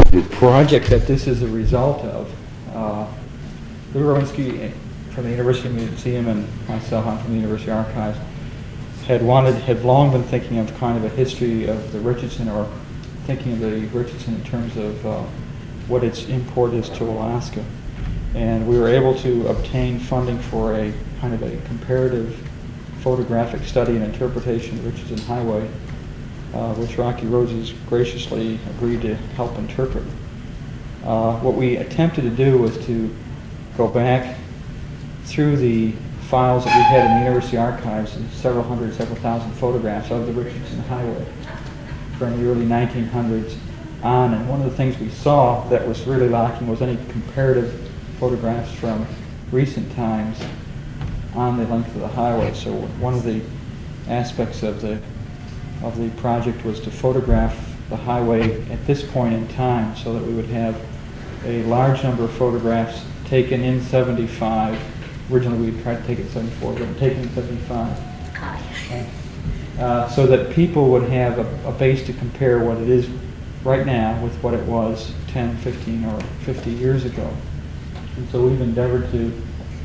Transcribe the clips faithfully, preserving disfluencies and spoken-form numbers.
the project that this is a result of. Uh, Lou Rowinski from the University Museum and myself, I'm from the University Archives, had wanted, had long been thinking of kind of a history of the Richardson, or thinking of the Richardson in terms of uh, what its import is to Alaska. And we were able to obtain funding for a kind of a comparative photographic study and interpretation of the Richardson Highway, uh, which Rocky Roads has graciously agreed to help interpret. Uh, what we attempted to do was to go back through the files that we had in the University Archives, and several hundred, several thousand photographs of the Richardson Highway from the early nineteen hundreds on. And one of the things we saw that was really lacking was any comparative photographs from recent times on the length of the highway. So one of the aspects of the of the project was to photograph the highway at this point in time, so that we would have a large number of photographs taken in seventy-five. Originally we tried to take it in seventy-four, but taken in seventy-five. Uh, so that people would have a, a base to compare what it is right now with what it was ten, fifteen, or fifty years ago. And so we've endeavored to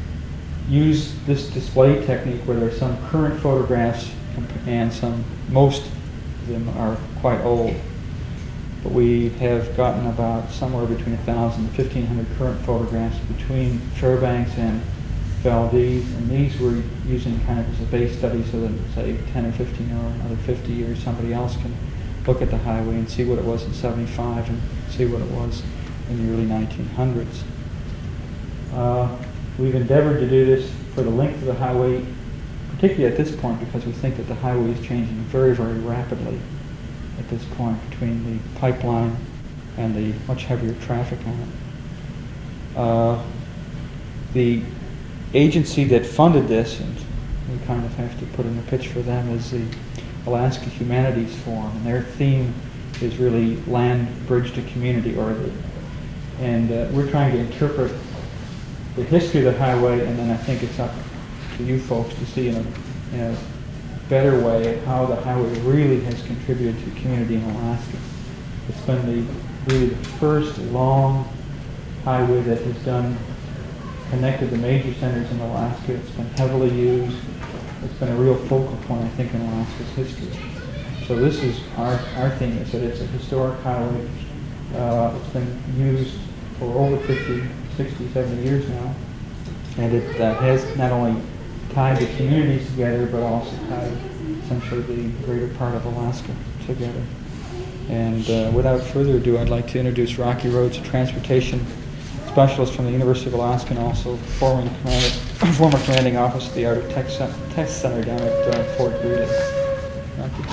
use this display technique where there are some current photographs and some, most of them are quite old. But we have gotten about somewhere between one thousand and fifteen hundred current photographs between Fairbanks and Valdez, and these we're using kind of as a base study so that, say, ten or fifteen or another fifty years, somebody else can look at the highway and see what it was in seventy-five and see what it was in the early nineteen hundreds. Uh, we've endeavored to do this for the length of the highway, particularly at this point, because we think that the highway is changing very, very rapidly at this point between the pipeline and the much heavier traffic on it. Uh, the agency that funded this, and we kind of have to put in a pitch for them, is the Alaska Humanities Forum, and their theme is really land, bridge to community, or the, and uh, we're trying to interpret the history of the highway, and then I think it's up to you folks to see in a, in a better way how the highway really has contributed to community in Alaska. It's been the really the first long highway that has done connected the major centers in Alaska. It's been heavily used. It's been a real focal point, I think, in Alaska's history. So this is our, our theme, is that it's a historic highway. Uh, it's been used for over fifty, sixty, seventy years now. And it uh, has not only tied the communities together, but also tied essentially the greater part of Alaska together. And uh, without further ado, I'd like to introduce Rocky Rhodes, a transportation specialist from the University of Alaska, and also former, command former commanding officer of the Arctic Test Center down at uh, Fort Greely. Rocky.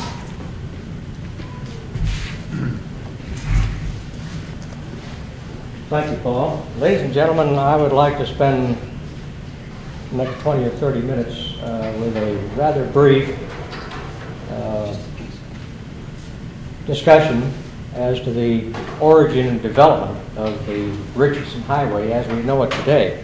Thank you, Paul. Ladies and gentlemen, I would like to spend the next twenty or thirty minutes uh, with a rather brief uh, discussion as to the origin and development of the Richardson Highway as we know it today.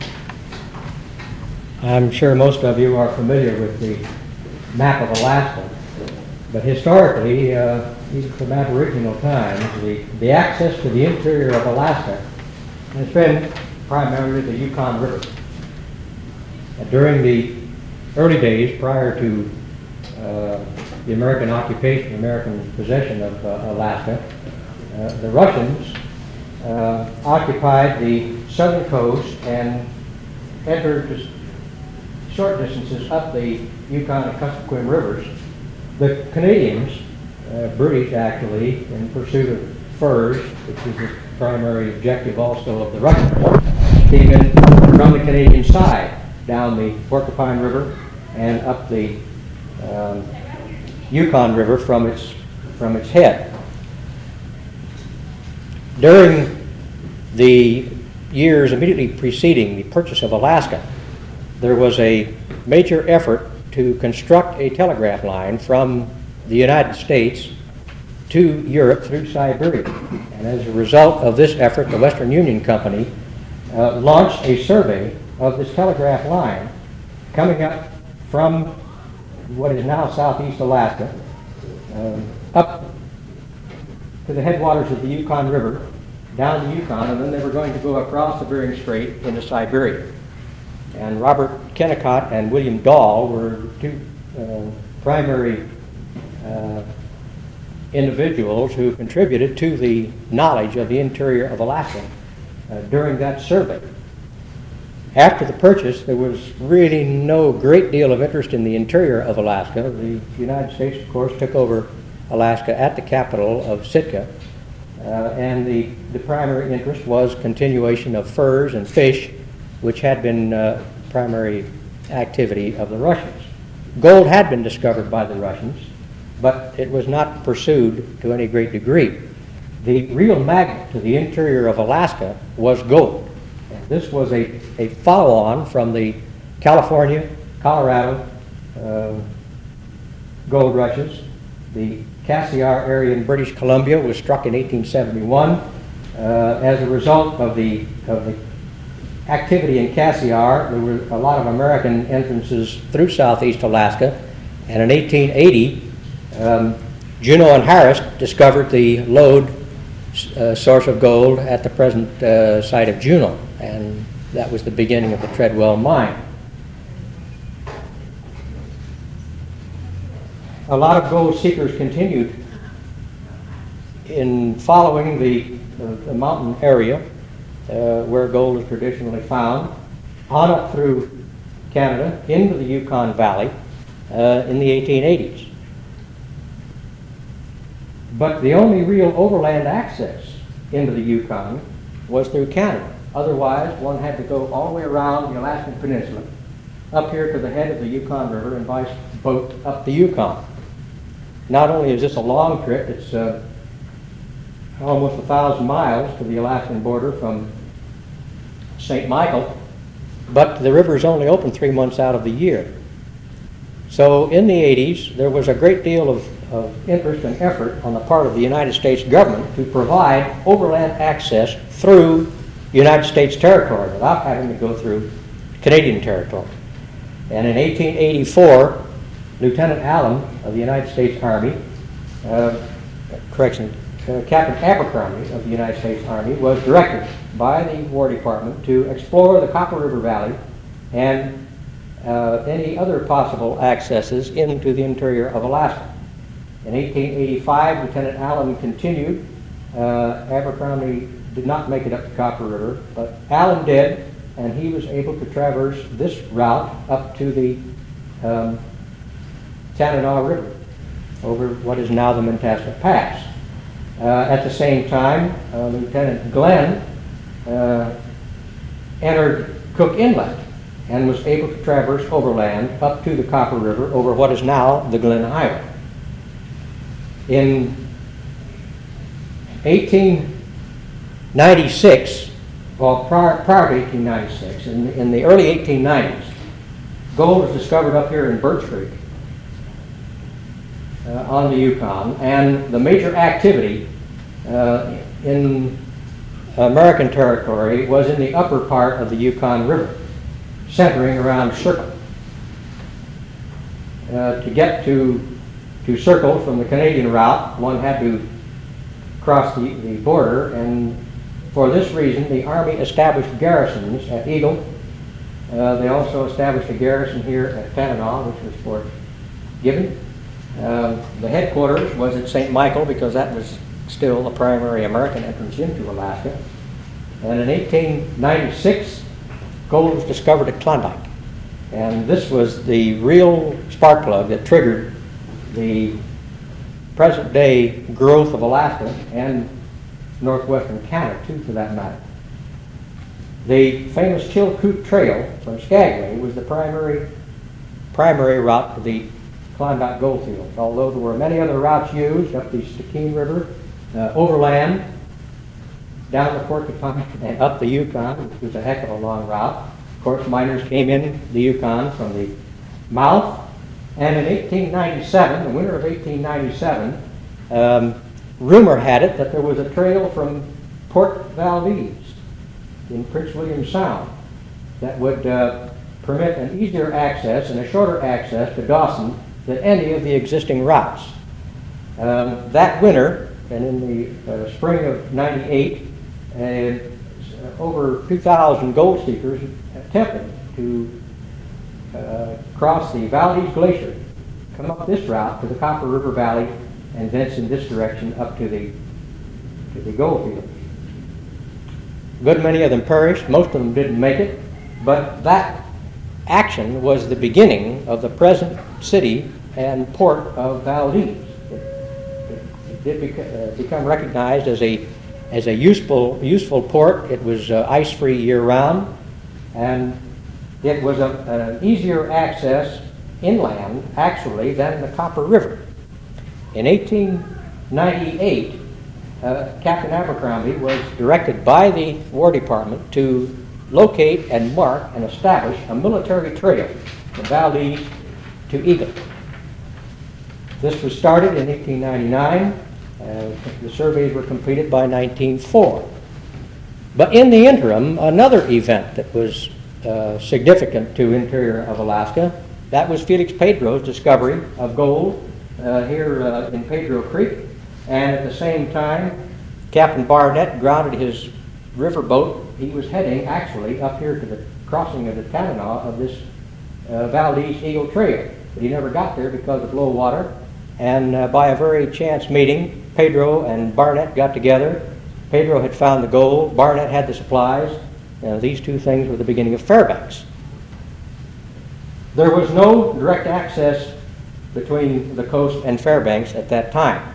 I'm sure most of you are familiar with the map of Alaska, but historically, uh, even from Aboriginal times, the, the access to the interior of Alaska has been primarily the Yukon River. And during the early days prior to uh, the American occupation, American possession of uh, Alaska, uh, the Russians uh, occupied the southern coast and entered just short distances up the Yukon and Kuskokwim rivers. The Canadians, uh, British actually, in pursuit of furs, which was the primary objective also of the Russians, came in from the Canadian side down the Porcupine River and up the um, Yukon River from its from its head. During the years immediately preceding the purchase of Alaska, there was a major effort to construct a telegraph line from the United States to Europe through Siberia. And as a result of this effort, the Western Union Company uh, launched a survey of this telegraph line coming up from what is now southeast Alaska, uh, up to the headwaters of the Yukon River, down the Yukon, and then they were going to go across the Bering Strait into Siberia. And Robert Kennicott and William Dahl were two uh, primary uh, individuals who contributed to the knowledge of the interior of Alaska uh, during that survey. After the purchase, there was really no great deal of interest in the interior of Alaska. The United States, of course, took over Alaska at the capital of Sitka, uh, and the, the primary interest was continuation of furs and fish, which had been uh, primary activity of the Russians. Gold had been discovered by the Russians, but it was not pursued to any great degree. The real magnet to the interior of Alaska was gold. And this was a, a follow-on from the California, Colorado uh, gold rushes. The Cassiar area in British Columbia was struck in eighteen seventy-one uh, as a result of the, of the activity in Cassiar. There were a lot of American entrances through southeast Alaska, and in eighteen eighty, um, Juneau and Harris discovered the lode uh, source of gold at the present uh, site of Juneau, and that was the beginning of the Treadwell mine. A lot of gold seekers continued in following the, uh, the mountain area uh, where gold is traditionally found, on up through Canada into the Yukon Valley uh, in the eighteen eighties. But the only real overland access into the Yukon was through Canada. Otherwise, one had to go all the way around the Alaskan Peninsula, up here to the head of the Yukon River, and by boat up the Yukon. Not only is this a long trip, it's uh, almost a thousand miles to the Alaskan border from Saint Michael, but the river is only open three months out of the year. So in the eighties, there was a great deal of, of interest and effort on the part of the United States government to provide overland access through United States territory without having to go through Canadian territory. And in eighteen eighty-four, Lieutenant Allen of the United States Army, uh, correction, uh, Captain Abercrombie of the United States Army was directed by the War Department to explore the Copper River Valley and uh, any other possible accesses into the interior of Alaska. In eighteen eighty-five, Lieutenant Allen continued. Uh, Abercrombie did not make it up the Copper River, but Allen did, and he was able to traverse this route up to the um, Tanana River over what is now the Mentasca Pass. Uh, at the same time, uh, Lieutenant Glenn uh, entered Cook Inlet and was able to traverse overland up to the Copper River over what is now the Glen Highway. In eighteen ninety-six, well, prior, prior to eighteen ninety-six, in, in the early eighteen nineties, gold was discovered up here in Birch Creek uh, on the Yukon, and the major activity uh, in American territory was in the upper part of the Yukon River, centering around Circle. Uh, to get to, to Circle from the Canadian route, one had to cross the, the border, and for this reason, the Army established garrisons at Eagle. Uh, they also established a garrison here at Tanana, which was Fort Gibbon. Uh, the headquarters was at Saint Michael because that was still the primary American entrance into Alaska. And in eighteen ninety-six, gold was discovered at Klondike. And this was the real spark plug that triggered the present-day growth of Alaska and northwestern Canada, too, for that matter. The famous Chilkoot Trail from Skagway was the primary, primary route to the Klondike goldfields, although there were many other routes used up the Stikine River, uh, overland, down the Porcupine, and up the Yukon, which was a heck of a long route. Of course, miners came in the Yukon from the mouth, and in eighteen ninety-seven, the winter of eighteen ninety-seven, um, rumor had it that there was a trail from Port Valdez in Prince William Sound that would uh, permit an easier access and a shorter access to Dawson than any of the existing routes. Um, that winter, and in the uh, spring of ninety-eight, uh, over two thousand gold seekers attempted to uh, cross the Valdez Glacier, come up this route to the Copper River Valley, and thence in this direction up to the, to the gold fields. A good many of them perished. Most of them didn't make it, but that action was the beginning of the present city and port of Valdez. It, it, it did beca- uh, become recognized as a as a useful useful port. It was uh, ice-free year-round, and it was a, an easier access inland, actually, than the Copper River. In eighteen ninety-eight, uh, Captain Abercrombie was directed by the War Department to locate and mark and establish a military trail from Valdez to Eagle. This was started in eighteen ninety-nine. Uh, the surveys were completed by nineteen oh four. But in the interim, another event that was uh, significant to interior of Alaska, that was Felix Pedro's discovery of gold uh, here uh, in Pedro Creek. And at the same time, Captain Barnett grounded his riverboat. He was heading actually up here to the crossing of the Tanana of this uh, Valdez Eagle Trail. But he never got there because of low water. And uh, by a very chance meeting, Pedro and Barnett got together. Pedro had found the gold, Barnett had the supplies. Uh, these two things were the beginning of Fairbanks. There was no direct access between the coast and Fairbanks at that time.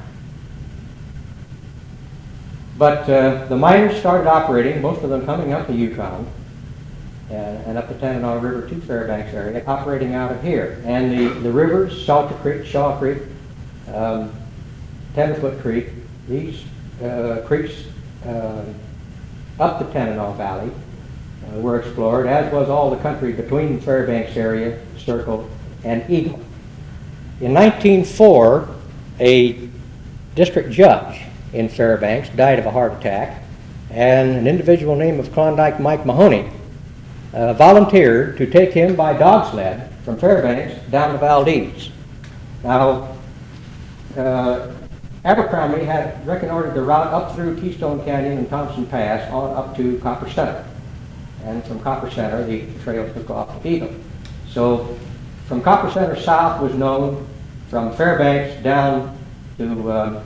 But uh, the miners started operating, most of them coming up the Yukon uh, and up the Tanana River to Fairbanks area, operating out of here. And the, the rivers, Salta Creek, Shaw Creek, um, Tenderfoot Creek, these uh, creeks uh, up the Tanana Valley uh, were explored, as was all the country between Fairbanks area, Circle, and Eagle. In nineteen oh four, a district judge in Fairbanks died of a heart attack, and an individual named of Klondike Mike Mahoney uh, volunteered to take him by dog sled from Fairbanks down to Valdez. Now, uh, Abercrombie had reconnoitered the route up through Keystone Canyon and Thompson Pass on up to Copper Center. And from Copper Center, the trail took off to Eagle. So from Copper Center south was known, from Fairbanks down to um,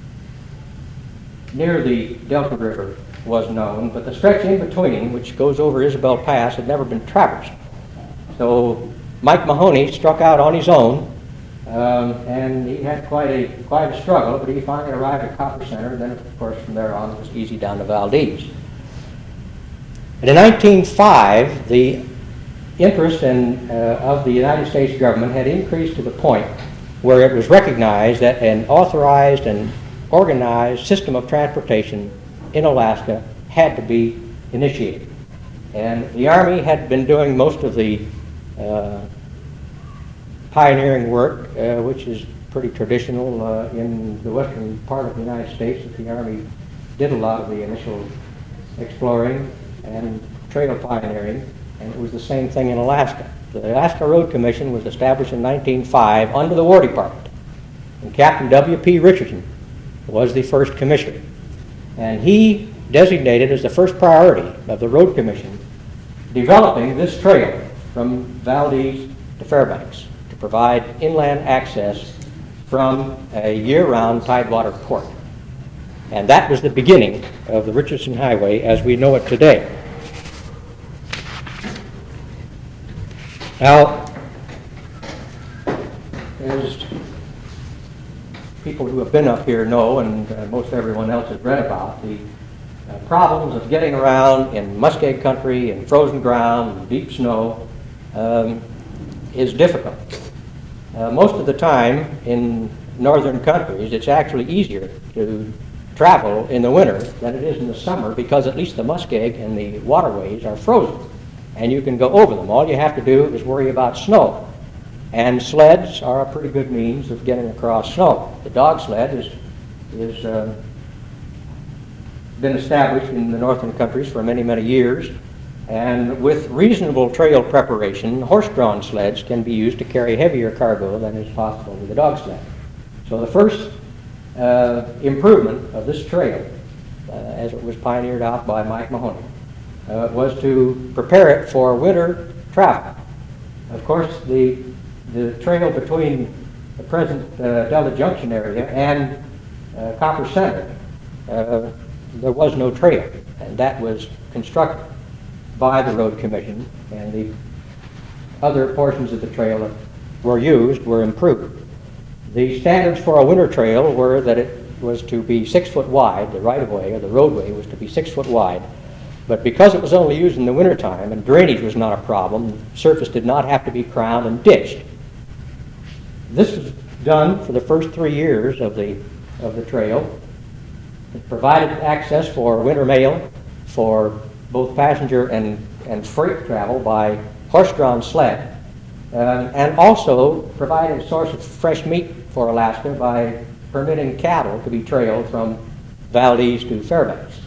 near the Delta River was known, but the stretch in between, which goes over Isabel Pass, had never been traversed. So Mike Mahoney struck out on his own, um, and he had quite a quite a struggle, but he finally arrived at Copper Center, and then of course from there on it was easy down to Valdez. And in nineteen oh five, the interest in, uh, of the United States government had increased to the point where it was recognized that an authorized and organized system of transportation in Alaska had to be initiated. And the Army had been doing most of the uh, pioneering work, uh, which is pretty traditional uh, in the western part of the United States, that the Army did a lot of the initial exploring and trail pioneering, and it was the same thing in Alaska. The Alaska Road Commission was established in nineteen oh five under the War Department, and Captain W P Richardson was the first commissioner. And he designated as the first priority of the Road Commission developing this trail from Valdez to Fairbanks to provide inland access from a year-round tidewater port. And that was the beginning of the Richardson Highway as we know it today. Now, as people who have been up here know, and uh, most everyone else has read about, the uh, problems of getting around in muskeg country and frozen ground and deep snow um, is difficult. Uh, most of the time in northern countries, it's actually easier to travel in the winter than it is in the summer, because at least the muskeg and the waterways are frozen and you can go over them. All you have to do is worry about snow. And sleds are a pretty good means of getting across snow. The dog sled is, is uh, been established in the northern countries for many, many years. And with reasonable trail preparation, horse-drawn sleds can be used to carry heavier cargo than is possible with a dog sled. So the first uh, improvement of this trail, uh, as it was pioneered out by Mike Mahoney, uh, was to prepare it for winter travel. Of course, the, the trail between the present uh, Delta Junction area and uh, Copper Center, uh, there was no trail, and that was constructed by the Road Commission, and the other portions of the trail that were used were improved. The standards for a winter trail were that it was to be six foot wide, the right-of-way or the roadway was to be six foot wide, but because it was only used in the wintertime and drainage was not a problem, the surface did not have to be crowned and ditched. This was done for the first three years of the, of the trail. It provided access for winter mail, for both passenger and, and freight travel by horse-drawn sled, uh, and also provided a source of fresh meat for Alaska by permitting cattle to be trailed from Valdez to Fairbanks.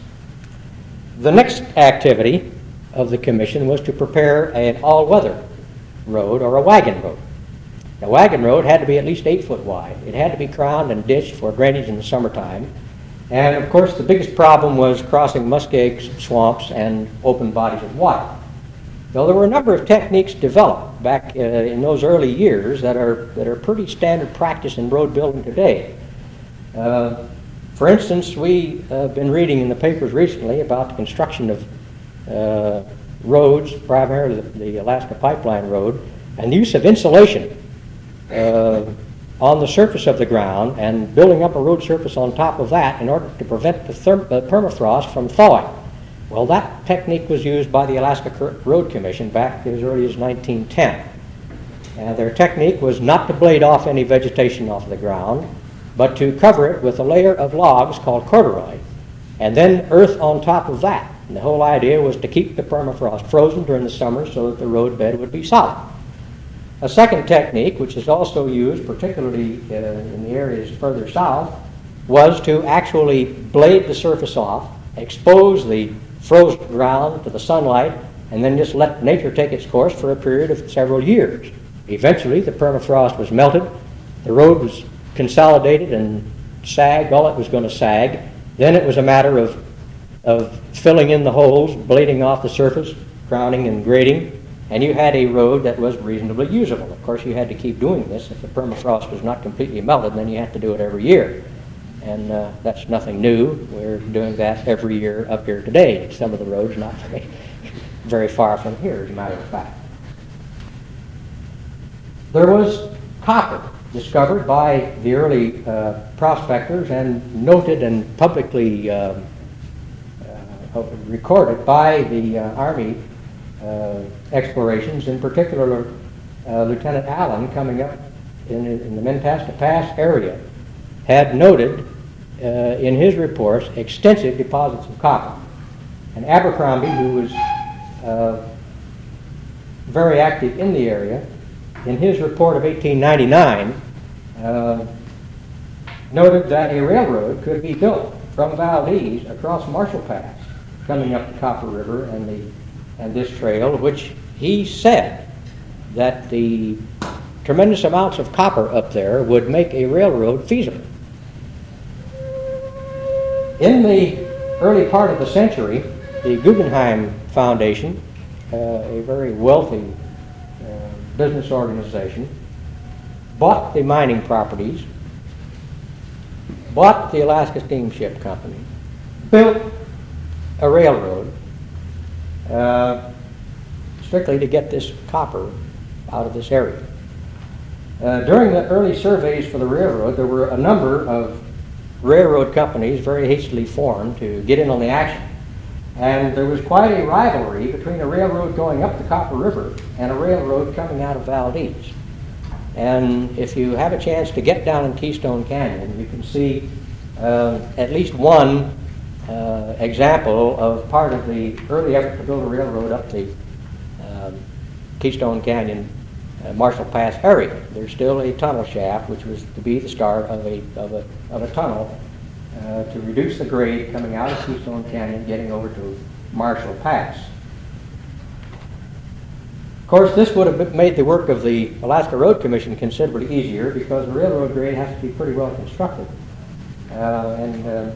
The next activity of the commission was to prepare an all-weather road or a wagon road. The wagon road had to be at least eight foot wide. It had to be crowned and ditched for drainage in the summertime. And of course the biggest problem was crossing muskeg swamps and open bodies of water. Though there were a number of techniques developed back uh, in those early years that are, that are pretty standard practice in road building today. Uh, for instance, we have been reading in the papers recently about the construction of uh, roads, primarily the, the Alaska Pipeline Road, and the use of insulation uh, on the surface of the ground and building up a road surface on top of that in order to prevent the therm uh, permafrost from thawing. Well, that technique was used by the Alaska Road Commission back as early as nineteen ten. And their technique was not to blade off any vegetation off the ground, but to cover it with a layer of logs called corduroy, and then earth on top of that. And the whole idea was to keep the permafrost frozen during the summer so that the road bed would be solid. A second technique, which is also used particularly uh, in the areas further south, was to actually blade the surface off, expose the frozen ground to the sunlight, and then just let nature take its course for a period of several years. Eventually, the permafrost was melted, the road was consolidated and sagged all it was going to sag. Then it was a matter of, of filling in the holes, blading off the surface, crowning and grading, and you had a road that was reasonably usable. Of course, you had to keep doing this. If the permafrost was not completely melted, then you had to do it every year. And uh, that's nothing new. We're doing that every year up here today. Some of the roads not very, very far from here, as a matter of fact. There was copper discovered by the early uh, prospectors and noted and publicly uh, uh, recorded by the uh, Army uh, explorations, in particular uh, Lieutenant Allen, coming up in, in the Mentasta Pass area, had noted uh, in his reports extensive deposits of copper. And Abercrombie, who was uh, very active in the area, in his report of eighteen ninety-nine, uh, noted that a railroad could be built from Valdez across Marshall Pass, coming up the Copper River and, the, and this trail, which he said that the tremendous amounts of copper up there would make a railroad feasible. In the early part of the century, the Guggenheim Foundation, uh, a very wealthy uh, business organization, bought the mining properties, bought the Alaska Steamship Company, built a railroad uh, strictly to get this copper out of this area. Uh, during the early surveys for the railroad, there were a number of railroad companies very hastily formed to get in on the action. And there was quite a rivalry between a railroad going up the Copper River and a railroad coming out of Valdez. And if you have a chance to get down in Keystone Canyon, you can see uh, at least one uh, example of part of the early effort to build a railroad up the um, Keystone Canyon uh, Marshall Pass area. There's still a tunnel shaft, which was to be the start of a, of a, of a tunnel uh, to reduce the grade coming out of Keystone Canyon, getting over to Marshall Pass. Of course, this would have made the work of the Alaska Road Commission considerably easier because the railroad grade has to be pretty well constructed. uh, and uh,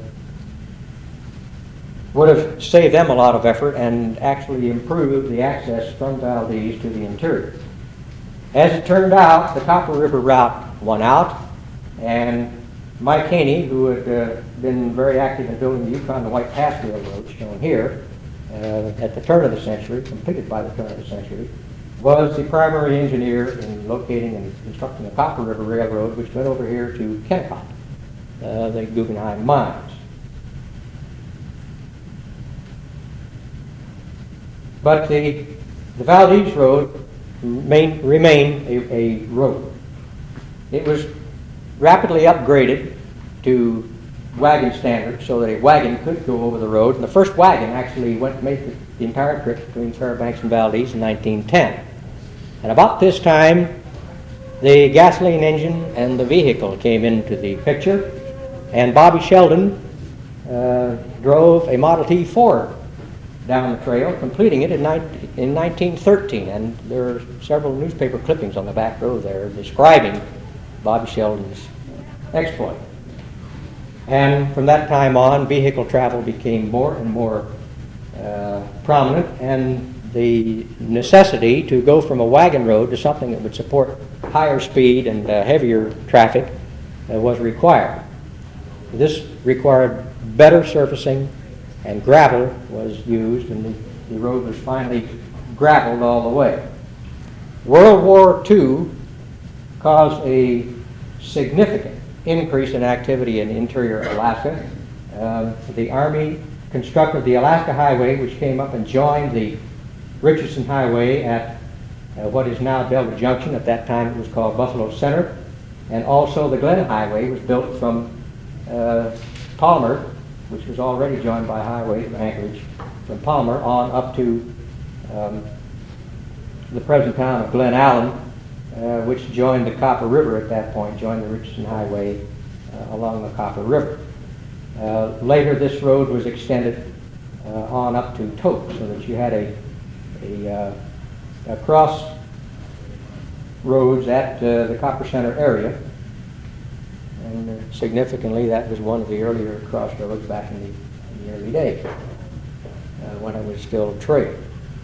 would have saved them a lot of effort and actually improved the access from Valdez to the interior. As it turned out, the Copper River route won out, and Mike Haney, who had uh, been very active in building the Yukon to White Pass Railroad, shown here, uh, at the turn of the century, completed by the turn of the century, was the primary engineer in locating and constructing the Copper River Railroad, which went over here to Kennecott, uh, the Guggenheim Mines. But the, the Valdez Road remained, remained a, a road. It was rapidly upgraded to wagon standards so that a wagon could go over the road. And the first wagon actually went made the, the entire trip between Fairbanks and Valdez in nineteen ten. And about this time, the gasoline engine and the vehicle came into the picture, and Bobby Sheldon uh, drove a Model T Ford down the trail, completing it in, in nineteen thirteen. And there are several newspaper clippings on the back row there describing Bobby Sheldon's exploit. And from that time on, vehicle travel became more and more uh, prominent, and the necessity to go from a wagon road to something that would support higher speed and uh, heavier traffic uh, was required. This required better surfacing, and gravel was used, and the, the road was finally gravelled all the way. World War Two caused a significant increase in activity in interior Alaska. Uh, the Army constructed the Alaska Highway, which came up and joined the Richardson Highway at uh, what is now Delta Junction. At that time it was called Buffalo Center. And also the Glen Highway was built from uh, Palmer, which was already joined by highway from Anchorage, from Palmer on up to um, the present town of Glen Allen, uh, which joined the Copper River at that point, joined the Richardson Highway uh, along the Copper River. Uh, later this road was extended uh, on up to Toke, so that you had a, a, uh, a cross roads at uh, the Copper Center area. And uh, significantly, that was one of the earlier crossroads back in the, in the early days, uh, when it was still a trail.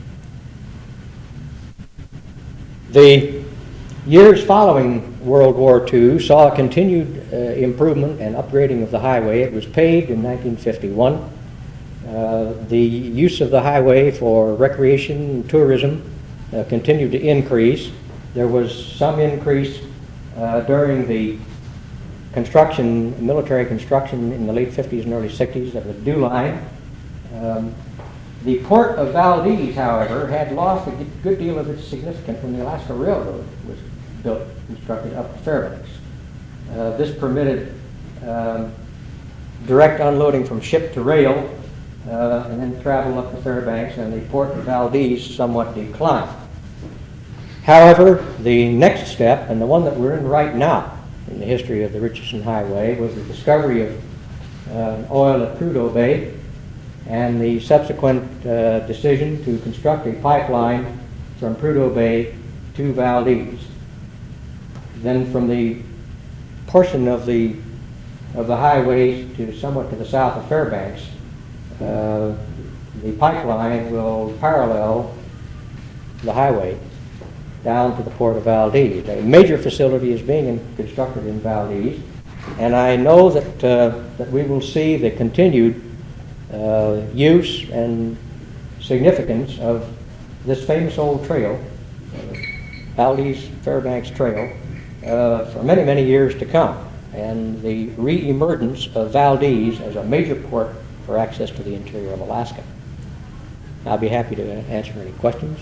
The years following World War Two saw a continued uh, improvement and upgrading of the highway. It was paved in nineteen fifty-one. Uh, the use of the highway for recreation and tourism uh, continued to increase. There was some increase uh, during the construction, military construction in the late fifties and early sixties of the Dew Line. Um, the port of Valdez, however, had lost a good deal of its significance when the Alaska Railroad was built, constructed up to Fairbanks. Uh, this permitted um, direct unloading from ship to rail uh, and then travel up to Fairbanks, and the port of Valdez somewhat declined. However, the next step, and the one that we're in right now, in the history of the Richardson Highway, was the discovery of uh, oil at Prudhoe Bay and the subsequent uh, decision to construct a pipeline from Prudhoe Bay to Valdez. Then from the portion of the of the highway to somewhat to the south of Fairbanks, uh, the pipeline will parallel the highway down to the port of Valdez. A major facility is being in, constructed in Valdez, and I know that uh, that we will see the continued uh, use and significance of this famous old trail, uh, Valdez Fairbanks Trail, uh, for many, many years to come, and the re-emergence of Valdez as a major port for access to the interior of Alaska. I'll be happy to answer any questions.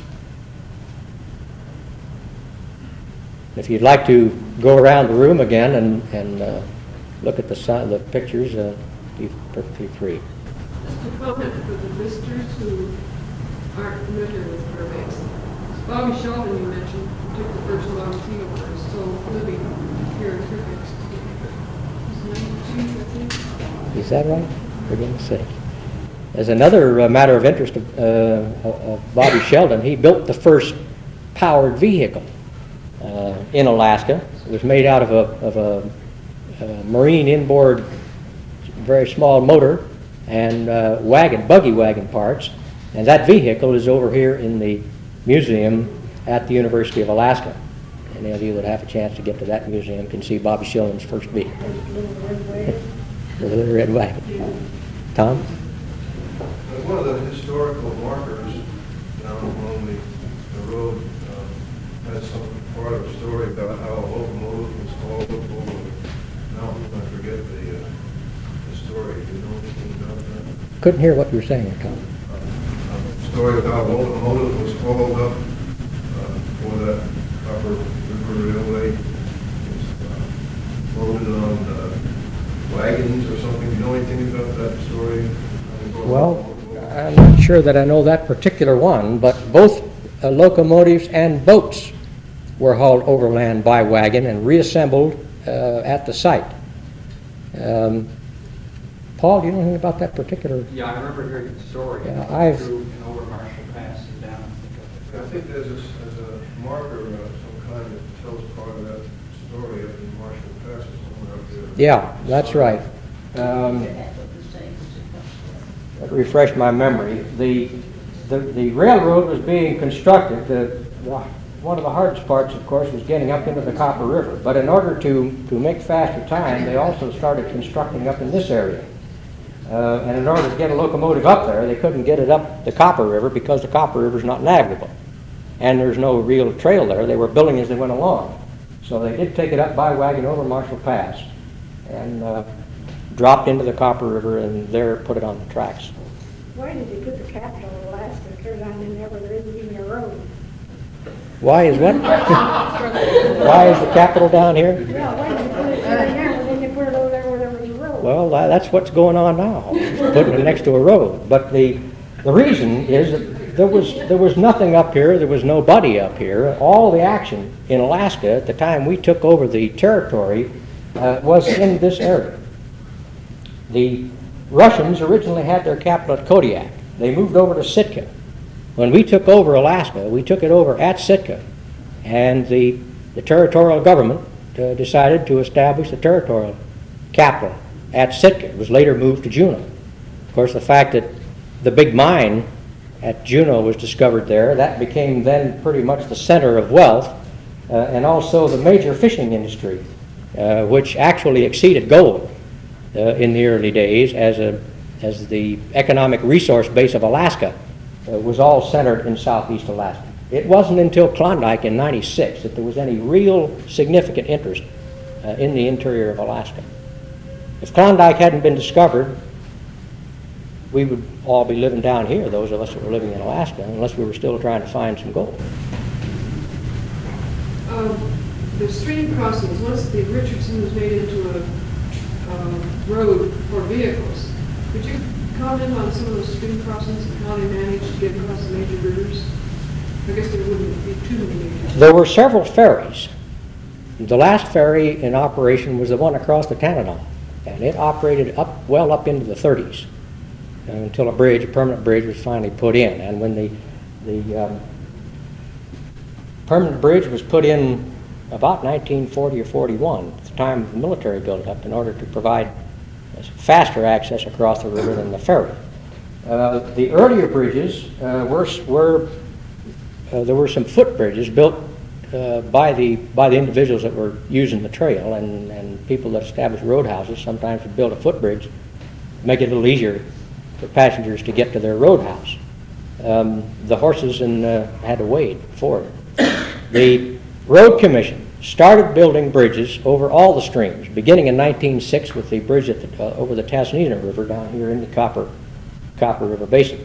If you'd like to go around the room again and, and uh, look at the, the pictures, uh, be perfectly free. Just a comment for the visitors who aren't familiar with Fairbanks. Bobby Sheldon, you mentioned, took the first Model T over, is still living here in Fairbanks. He's ninety-two, I think. Is that right? For goodness sake. As another uh, matter of interest of, uh, of Bobby Sheldon, he built the first powered vehicle Uh, in Alaska. It was made out of a, of a, a marine inboard very small motor and uh, wagon, buggy wagon parts, and that vehicle is over here in the museum at the University of Alaska. Any of you that have a chance to get to that museum can see Bobby Schilling's first vehicle. The little red wagon. Tom? One of the historical markers down along the, the road um, has some part of a story about how a locomotive was hauled up over the mountain. I forget the, uh, the story. Do you know anything about that? Couldn't hear what you were saying, Tom. Uh, a story about a locomotive was hauled up uh, for that Copper River Railway. It was uh, loaded on uh, wagons or something. Do you know anything about that story? Well, I'm not sure that I know that particular one, but both uh, locomotives and boats were hauled overland by wagon and reassembled uh, at the site. Um, Paul, do you know anything about that particular? Yeah, I remember hearing the story. Yeah, I've- Through and over Marshall Pass and down. I think there's a, there's a marker of some kind that tells part of that story up in Marshall Pass somewhere up there. Yeah, that's right. Um, Let me refresh my memory. The, the, the railroad was being constructed. The, the, one of the hardest parts, of course, was getting up into the Copper River. But in order to, to make faster time, they also started constructing up in this area. Uh, and in order to get a locomotive up there, they couldn't get it up the Copper River because the Copper River is not navigable. And there's no real trail there. They were building as they went along. So they did take it up by wagon over Marshall Pass and uh, dropped into the Copper River and there put it on the tracks. Why did they put the capital of Alaska, Carolina, and never there isn't even a road? Why is what? Why is the capital down here? Yeah, why did they put it there now, and then they put it over there where there was a road? Well, tha- that's what's going on now, putting it next to a road. But the, the reason is that there was, there was nothing up here, there was nobody up here. All the action in Alaska at the time we took over the territory uh, was in this area. The Russians originally had their capital at Kodiak. They moved over to Sitka. When we took over Alaska, we took it over at Sitka, and the, the territorial government uh, decided to establish the territorial capital at Sitka. It was later moved to Juneau. Of course, the fact that the big mine at Juneau was discovered there, that became then pretty much the center of wealth, uh, and also the major fishing industry, uh, which actually exceeded gold uh, in the early days as, a, as the economic resource base of Alaska uh, was all centered in southeast Alaska. It wasn't until Klondike in ninety-six that there was any real significant interest uh, in the interior of Alaska. If Klondike hadn't been discovered, we would all be living down here, those of us that were living in Alaska, unless we were still trying to find some gold. Um, the stream crossings, once the Richardson was made into a uh, road for vehicles, could you comment on some of those stream crossings and how they managed to get across the major rivers? I guess there wouldn't be too many major. There were several ferries. The last ferry in operation was the one across the Tanana, and it operated up well up into the thirties uh, until a bridge, a permanent bridge, was finally put in. And when the the um, permanent bridge was put in about nineteen forty or forty-one, at the time the military built it up in order to provide faster access across the river than the ferry. Uh, the earlier bridges uh, were were uh, there were some footbridges built Uh, by the by the individuals that were using the trail, and, and people that established roadhouses sometimes would build a footbridge to make it a little easier for passengers to get to their roadhouse. Um, the horses and uh, had to wade for it. The Road Commission started building bridges over all the streams, beginning in nineteen oh six with the bridge at the, uh, over the Tasneena River down here in the Copper Copper River Basin.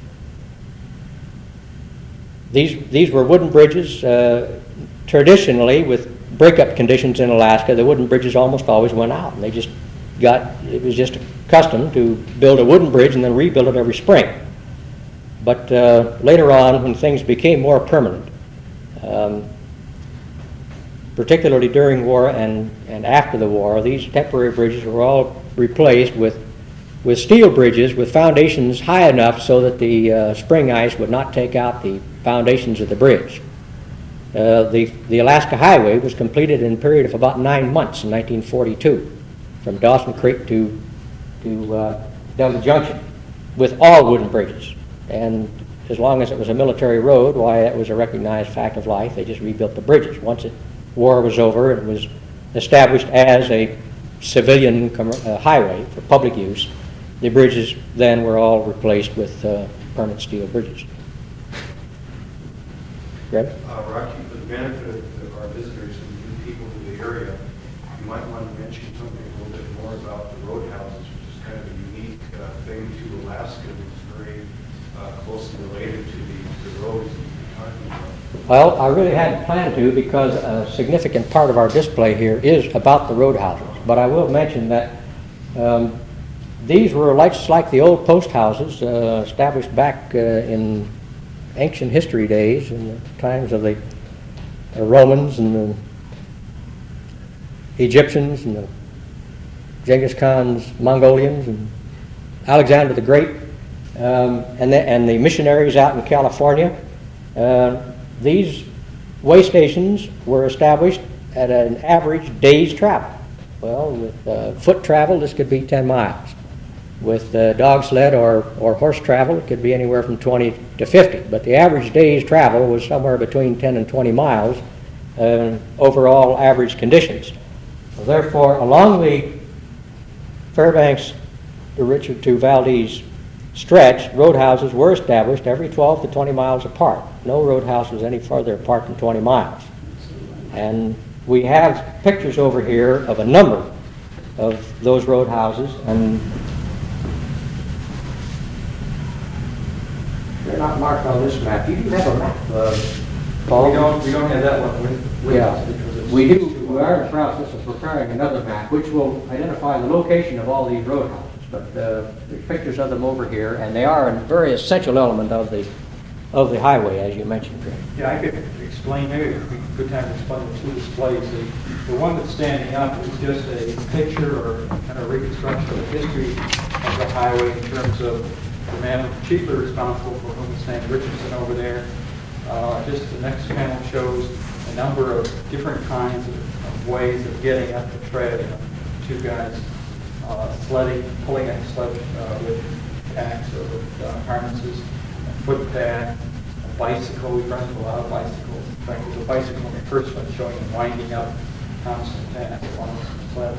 These these were wooden bridges. Uh, Traditionally, with breakup conditions in Alaska, the wooden bridges almost always went out, and they just got, it was just a custom to build a wooden bridge and then rebuild it every spring. But uh, later on, when things became more permanent, um, particularly during war and, and after the war, these temporary bridges were all replaced with, with steel bridges with foundations high enough so that the uh, spring ice would not take out the foundations of the bridge. Uh, the, the Alaska Highway was completed in a period of about nine months in nineteen forty-two, from Dawson Creek to to uh, Delta Junction with all wooden bridges. And as long as it was a military road, why, that was a recognized fact of life. They just rebuilt the bridges. Once the war was over, it was established as a civilian com- uh, highway for public use. The bridges then were all replaced with uh, permanent steel bridges. Greg? Uh, Rocky, for the benefit of our visitors and new people to the area, you might want to mention something a little bit more about the roadhouses, which is kind of a unique uh, thing to Alaska. It's very uh, closely related to the, the roads that you're talking about. Well, I really hadn't planned to because a significant part of our display here is about the roadhouses. But I will mention that um, these were like, like the old post houses uh, established back uh, in ancient history days, in the times of the, the Romans and the Egyptians and the Genghis Khan's Mongolians and Alexander the Great, um, and, the, and the missionaries out in California. Uh, these way stations were established at an average day's travel. Well, with uh, foot travel, this could be ten miles. With uh, dog sled or, or horse travel, it could be anywhere from twenty to fifty. But the average day's travel was somewhere between ten and twenty miles, uh, overall average conditions. So therefore, along the Fairbanks to Richard to Valdez stretch, roadhouses were established every twelve to twenty miles apart. No roadhouse was any further apart than twenty miles. And we have pictures over here of a number of those roadhouses, and they're not marked on this map. You do have a map, uh, Paul? We don't, we don't have that one with, with Yeah, us because it's we do. too We are in the process of preparing another map, which will identify the location of all these roadhouses. But uh, there's pictures of them over here, and they are a very essential element of the of the highway, as you mentioned, Greg. Yeah, I could explain, maybe it'd be a good time to explain the two displays. The, the one that's standing up is just a picture or kind of reconstruction of the history of the highway in terms of the man chiefly responsible for whom is named Richardson over there. Uh, just the next panel shows a number of different kinds of, of ways of getting up the trail. You know, two guys uh, sledding, pulling a sled uh, with packs or with uh, harnesses, a footpath, a bicycle. We run into a lot of bicycles. In fact, there's a bicycle in the first one showing them winding up constant path along the sled.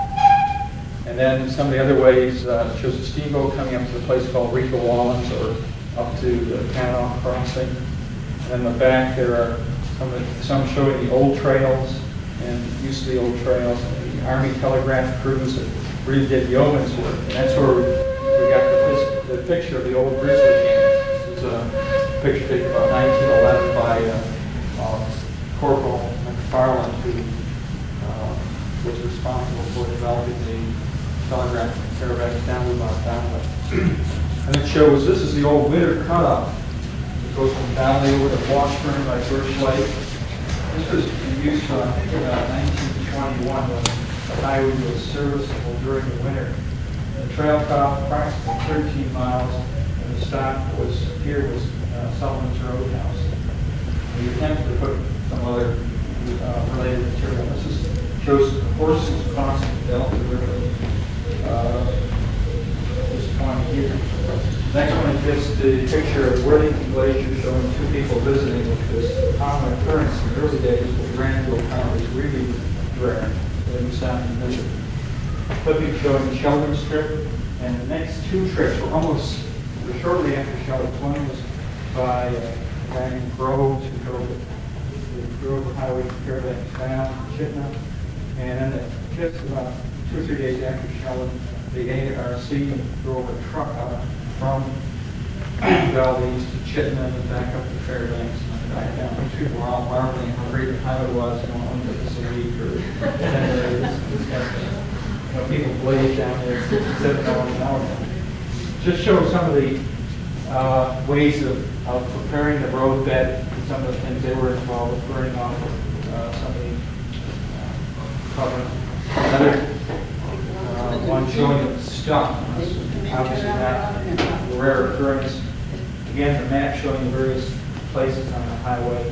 And then some of the other ways uh, shows a steamboat coming up to a place called Rico Wallens or up to the Kanawha Crossing. And in the back there are some, of the, some showing the old trails and use of the old trails, and the Army telegraph crews that really did yeoman's work. And that's where we, we got the, the picture of the old grizzly camp. This is a picture taken about nineteen eleven by uh, uh, Corporal McFarland, who uh, was responsible for developing the telegraph from Fairbanks down to about down. And it shows, this is the old winter cutoff. It goes from Valley over to Washburn by Birch Lake. This was in use uh, I think about nineteen twenty-one when the highway was serviceable during the winter. The trail cut off approximately thirteen miles, and the stop was here was uh, Sullivan's Roadhouse. We attempted to put some other uh, related material. This is, shows horses crossing the Delta River. Uh, this one here. Next one is just the picture of Worthington Glacier showing two people visiting, which was a common occurrence in the early days when we ran into a town was really rare. Then we stopped and visited. Clipping showing Sheldon Strip, and the next two trips were almost were shortly after Sheldon's. One was by uh, a guy named Groves who drove the, the Grove Highway from Fairbanks down to Chittenden, and then the, just about two or three days after Sheldon, the A R C drove a truck out from Valdez to Chittenden and back up to Fairbanks and back down. These people were all marveling how great the highway was, you know, only took us a week or ten days, this kind of thing. You know, people blaze down there, seven dollars an hour. Just shows some of the uh, ways of, of preparing the roadbed, some of the things they were involved with, burning off uh, some of the uh, cover. Another uh, one showing the stuff. Obviously not a rare occurrence. Again, the map showing the various places on the highway,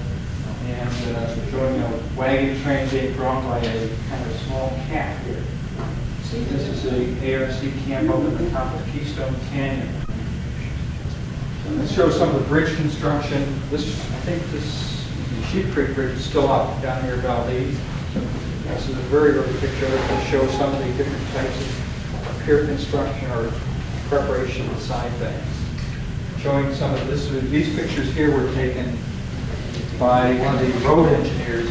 and uh, showing a wagon train being drawn by a kind of small cat here. This is the A R C camp up at the top of Keystone Canyon. And this shows some of the bridge construction. This, I think this Sheep Creek Bridge is still up down near Valdez. This is a very early picture that shows some of the different types of pier construction or preparation of side banks. Showing some of this, these pictures here were taken by one of the road engineers.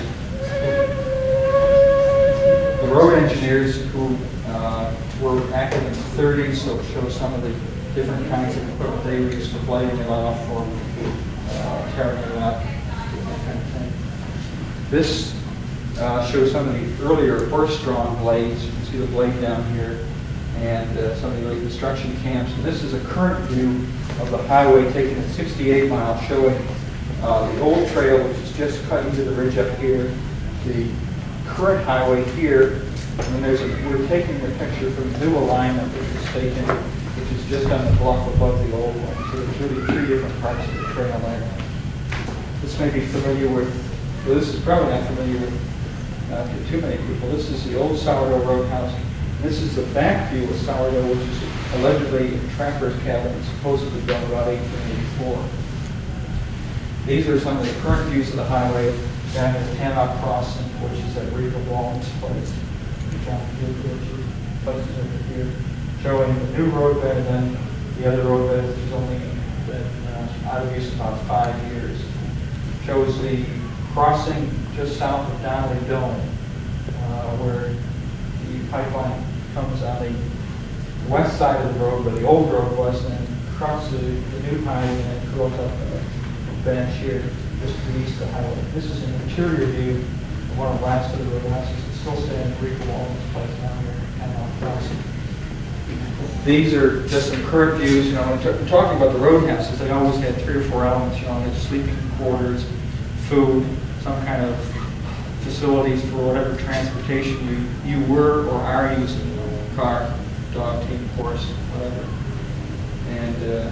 The road engineers who uh, were active in the thirties, so it shows some of the different kinds of equipment they used for blading it off or uh, tearing it up, that kind of thing. This uh, shows some of the earlier horse-drawn blades. You can see the blade down here, and uh, some of the early construction camps. And this is a current view of the highway taken at sixty-eight miles, showing uh, the old trail, which is just cut into the ridge up here, the current highway here, and then there's a, we're taking the picture from the new alignment, which was taken, which is just on the bluff above the old one. So there's really three different parts of the trail there. This may be familiar with, well, this is probably not familiar with uh, to too many people. This is the old Sourdough Roadhouse. This is the back view of Sourdough, which is allegedly a trapper's cabin, supposedly built about eighteen eighty-four. These are some of the current views of the highway down at Hancock Crossing, which is at Riva Walton's place. John Field Bridge, places over here, showing the new roadbed and then the other roadbed, which has only been uh, out of use about five years. Shows the crossing just south of Donnelly Dome, uh, where the pipeline comes on the west side of the road where the old road was, and then crosses the, the new highway and then curls up a bench here just to the east of the highway. This is an interior view of one of the last of the roadhouses. It's still standing free for all this place down here at Hancock Crossing. These are just some current views. You know, when we're talking about the roadhouses, they always had three or four elements. You know, they had sleeping quarters, food, some kind of facilities for whatever transportation you, you were or are using, car, dog, team, horse, whatever. And uh,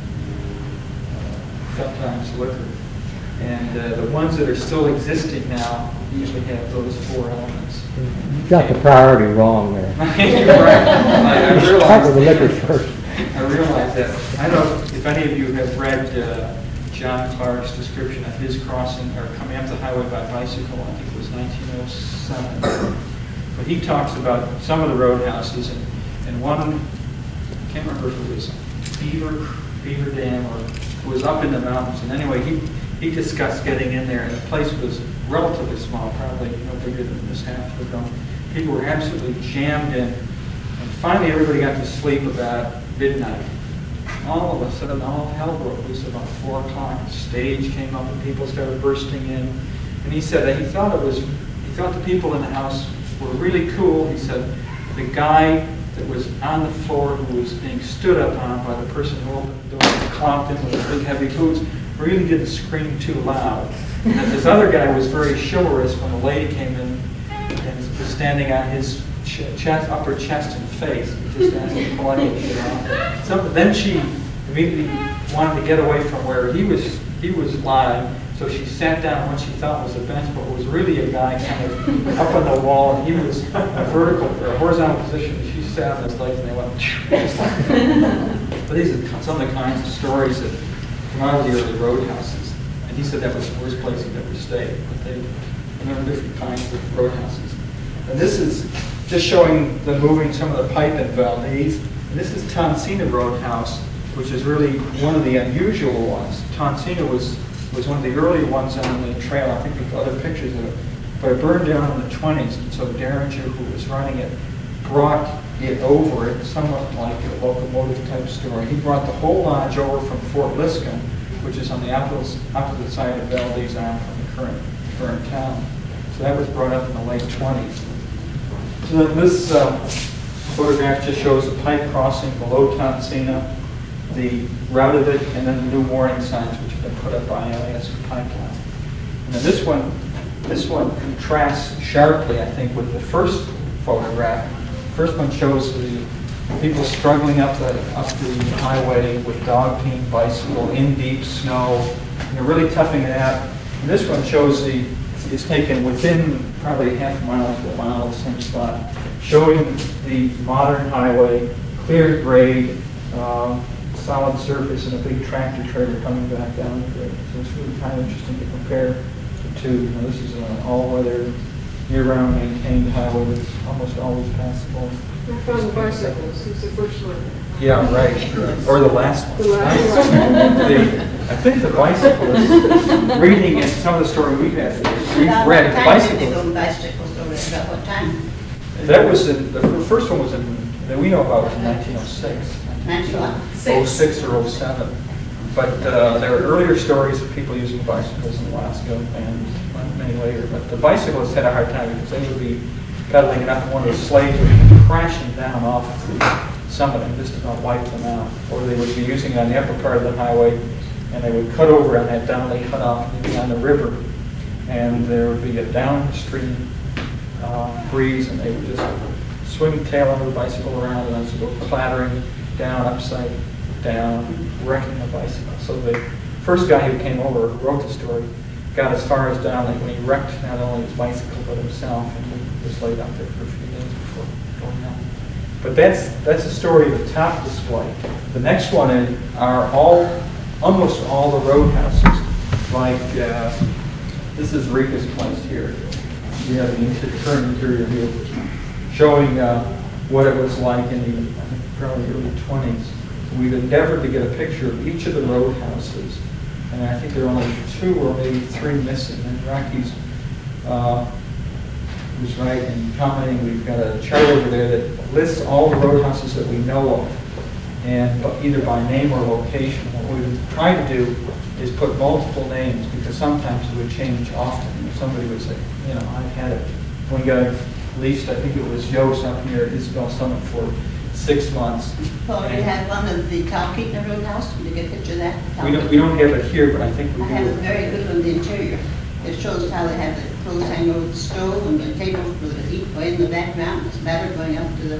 uh, sometimes liquor. And uh, the ones that are still existing now usually have those four elements. You got the priority wrong there. You're right. I, I realize Start with the liquor first. I realize that. I don't know if any of you have read uh, John Clark's description of his crossing or coming up the highway by bicycle. I think it was nineteen oh seven. But he talks about some of the roadhouses, and, and one, I can't remember if it was Beaver, Beaver Dam, or it was up in the mountains. And anyway, he, he discussed getting in there, and the place was relatively small, probably no bigger than this half of the dome. People were absolutely jammed in. And finally, everybody got to sleep about midnight. All of a sudden, all hell broke loose about four o'clock. The stage came up and people started bursting in. And he said that he thought it was, he thought the people in the house were really cool. He said the guy that was on the floor who was being stood up on by the person who opened the door and clomped in with his big heavy boots really didn't scream too loud. And that this other guy was very chivalrous when the lady came in and was standing on his ch chest, upper chest and face, just asking politely to get off. So then she immediately wanted to get away from where he was he was lying, so she sat down on what she thought was a bench, but it was really a guy kind of up on the wall, and he was in a vertical or a horizontal position. She sat on his legs, and they went. But these are some of the kinds of stories that come out of the early roadhouses. And he said that was the worst place he'd ever stayed. But they, there were different kinds of roadhouses. And this is just showing the moving some of the pipe in Valdez. And this is Tonsina Roadhouse, which is really one of the unusual ones. Tonsina was, was one of the early ones on the trail. I think there's other pictures of it. But it burned down in the twenties, and so Derringer, who was running it, brought it over. It somewhat like a locomotive type story. He brought the whole lodge over from Fort Liscombe, which is on the opposite, opposite side of Valdez Arm from the current, current town. So that was brought up in the late twenties. So this uh, photograph just shows the pipe crossing below Tonsina, the route of it, and then the new warning signs which have been put up by Alaska Pipeline. And then this one, this one contrasts sharply, I think, with the first photograph. The first one shows the people struggling up the up the highway with dog team bicycle in deep snow, and they're really toughing it out. And this one shows the it's taken within probably half a mile to a mile of the same spot, showing the modern highway, clear grade, uh, solid surface, and a big tractor trailer coming back down the grade. So it's really kind of interesting to compare the two. You know, this is an all-weather, year-round maintained highway that's almost always passable. I found the bicycles, it's the first one. Yeah, right. Or the last one. The last one. The- I think the bicyclist, reading in some of the story we've had, we've About read what time did they bicyclists. go bicycles over, about what time? That was in, the first one was in, that we know about was in nineteen oh six. Ninety-one? oh six or oh seven. But uh, there were earlier stories of people using bicycles in Alaska and many later. But the bicyclists had a hard time because they would be pedaling it up and one of the sleighs would be crashing down off the summit and just about wipe them out. Or they would be using it on the upper part of the highway and they would cut over on that down, they cut off on the river. And there would be a downstream uh, breeze and they would just swing the tail of the bicycle around and then go clattering down, upside down, wrecking the bicycle. So the first guy who came over, who wrote the story, got as far as down, like when he wrecked not only his bicycle but himself, and he was laid out there for a few days before going home. But that's that's the story of the top display. The next one is, are all, almost all the roadhouses. Like uh, this is Rika's place here. We have the inter- current interior view showing uh, what it was like in the I think, probably early twenties. We've endeavored to get a picture of each of the roadhouses, and I think there are only two or maybe three missing. And Rocky's uh, was right in commenting. We've got a chart over there that lists all the roadhouses that we know of, and but either by name or location. What we try to do is put multiple names because sometimes it would change often. Somebody would say, you know, I've had it. One guy leased, I think it was Yost up near Isabel Summit for six months. Paul, do you And have one of the Talkeetna Roadhouse? Did you get a picture of that? we don't we don't have it here, but I think we I have a do. very good one, the interior. It shows how they have the clothes hanging over the stove and the table with the heat way in the background. It's batter going up to the,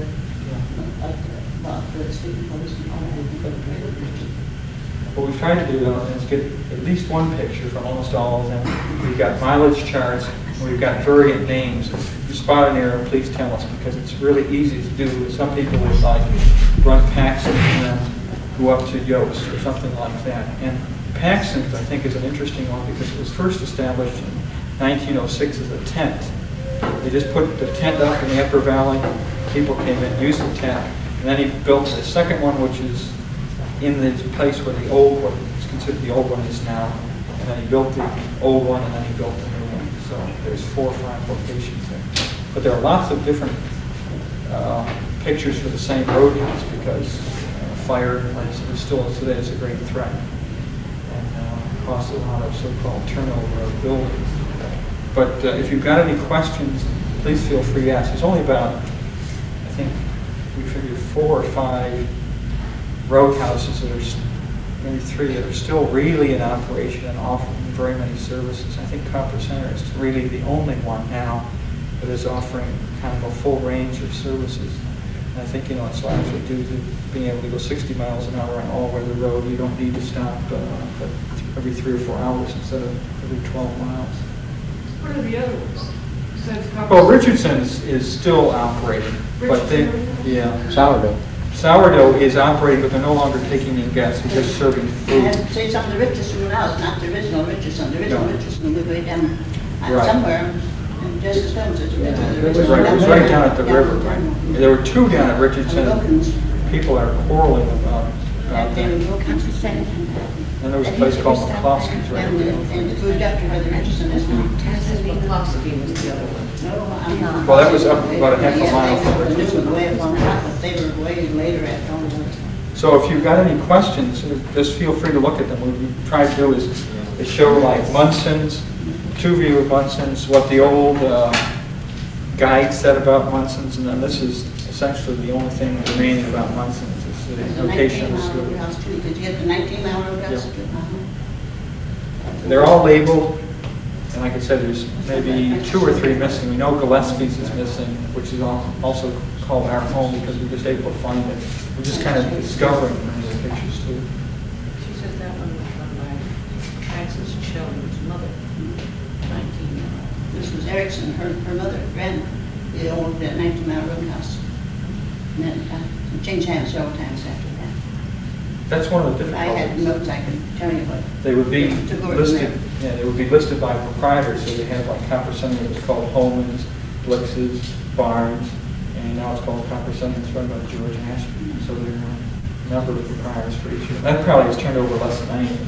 up to the, well, to the sleeping quarters and all that. Very good picture. What we've tried to do though is get at least one picture from almost all of them. We've got mileage charts, and we've got variant names. If you spot an error, please tell us because it's really easy to do. Some people would like run Paxson and then go up to Yost or something like that. And Paxson, I think, is an interesting one because it was first established in nineteen oh six as a tent. They just put the tent up in the upper valley. People came in, used the tent, and then he built the second one, which is in the place where the old one is considered the old one is now. And then he built the old one, and then he built the new one. So there's four or five locations there. But there are lots of different uh, pictures for the same roadhouse because uh, fire, like it still is today, is a great threat. And uh, costs a lot of so-called turnover of buildings. But uh, if you've got any questions, please feel free to ask. There's only about, I think, we figured four or five roadhouses that are, st- maybe three that are still really in operation and offering very many services. I think Copper Center is really the only one now that is offering kind of a full range of services. And I think, you know, it's largely due to being able to go sixty miles an hour on all-weather road. You don't need to stop uh, but every three or four hours instead of every twelve miles. What are the other ones? Besides Copper Well, Center? Richardson's is still operating, but they, Richardson? yeah. Sourdough. Sourdough is operating, but they're no longer taking in guests, they're just serving I food. have to say something, the Richardson House, not the original Richardson. The original No. Richardson was way down uh, Right. somewhere in Justice Films. It's original. Yeah, The it was original Right, it was down right there. down at the Down river. down- There were two down at on Richardson. Wilkins. People are quarreling about, about They were that. Wilkins and Senate. And there was a place called McCloskey's right And, there. and it moved up to where the Richardson is now. McCloskey was the other one. No, I'm not. Well, that was up about a half a Yeah, mile they from were Richardson. Way up on top, but they were way later at all. So if you've got any questions, just feel free to look at them. What we try to do is, is show like Munson's, two view of Munson's, what the old uh, guide said about Munson's, and then this is essentially the only thing remaining about Munson's is the There's a location of the nineteen mile sewer. roadhouse too. Did you get the nineteen mile roadhouse? Yeah. Uh-huh. They're all labeled, and like I said, there's maybe two or three missing. We know Gillespie's is missing, which is al- also called our home because we were just able to find it. We're just kind of discovering these pictures too. She says that one was run by Francis Shelley's mother, nineteen. This was Erickson, her, her mother, grand, the old uh, nineteen mile roadhouse. And then, uh, changed hands several times after that. That's one of the If I had difficulties. notes, I could tell you what. They would be To go to listed, them. yeah, they would be listed by proprietors, so they have like Copper Center, it's called Holman's, Blix's, Barnes, and now it's called Copper Center, it's run by George Ashby. So there are a number of proprietors for each of them. That probably has turned over less than anything.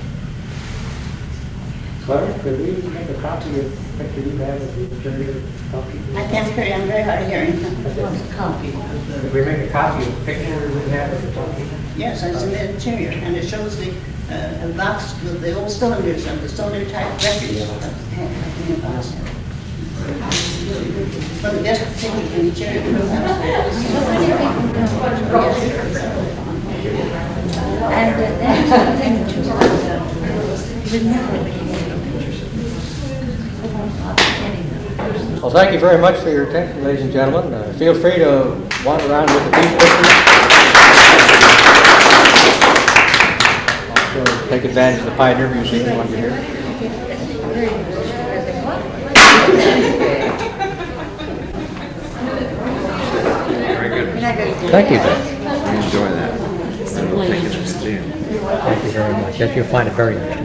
Clara, could we make a copy of what you have of the attorney copy? I can't hear you, I'm very hard of hearing. Wants a copy of the. Could we make a copy of the picture we have of the document? Yes, it's in the interior, and it shows the, uh, a box with the old cylinders of the cylinder type records. of- of the box. From the desk pictures in the interior of the house. And that's the thing that you remember. Well, thank you very much for your attention, ladies and gentlemen. Uh, Feel free to wander around with the these pictures. Also, take advantage of the Pioneer Museum while you're here. Very good. Thank you, Ben. We enjoy that. And we'll take it to the museum. Thank you very much. Yes, you'll find it very interesting.